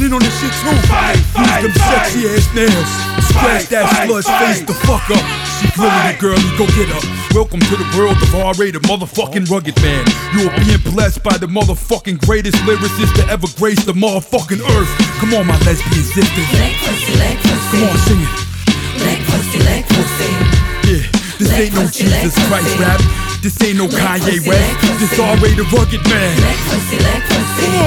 in on this shit too. Use them sexy ass nails. Scratch that sludge face the fuck up. She feeling it, girlie, go get her. Welcome to the world of R.A., the motherfucking rugged man. You are being blessed by the motherfucking greatest lyricist to ever grace the motherfucking earth. Come on, my lesbian sisters. Leg pussy, leg pussy. Come on, sing it. Leg pussy, leg pussy. Yeah, this ain't no Jesus Christ rap. This ain't no Kanye West. This R.A. the rugged man. Leg pussy, leg pussy.